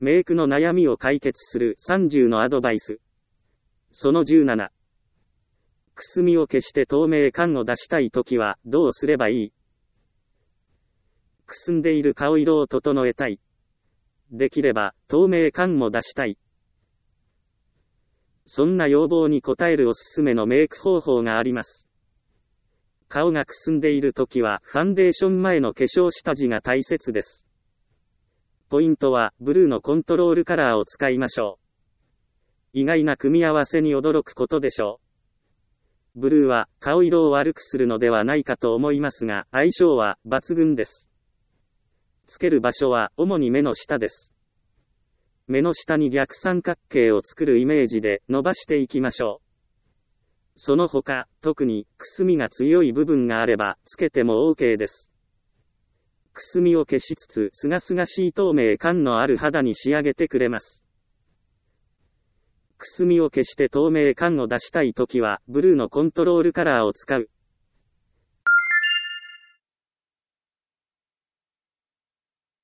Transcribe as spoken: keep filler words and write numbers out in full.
メイクの悩みを解決するさんじゅうのアドバイス。そのじゅうなな。くすみを消して透明感を出したいときはどうすればいい？くすんでいる顔色を整えたい。できれば透明感も出したい。そんな要望に応えるおすすめのメイク方法があります。顔がくすんでいるときはファンデーション前の化粧下地が大切です。ポイントはブルーのコントロールカラーを使いましょう。意外な組み合わせに驚くことでしょう。ブルーは顔色を悪くするのではないかと思いますが、相性は抜群です。つける場所は主に目の下です。目の下に逆三角形を作るイメージで伸ばしていきましょう。その他、特にくすみが強い部分があればつけても OK です。くすみを消しつつすがすがしい透明感のある肌に仕上げてくれます。くすみを消して透明感を出したいときはブルーのコントロールカラーを使う。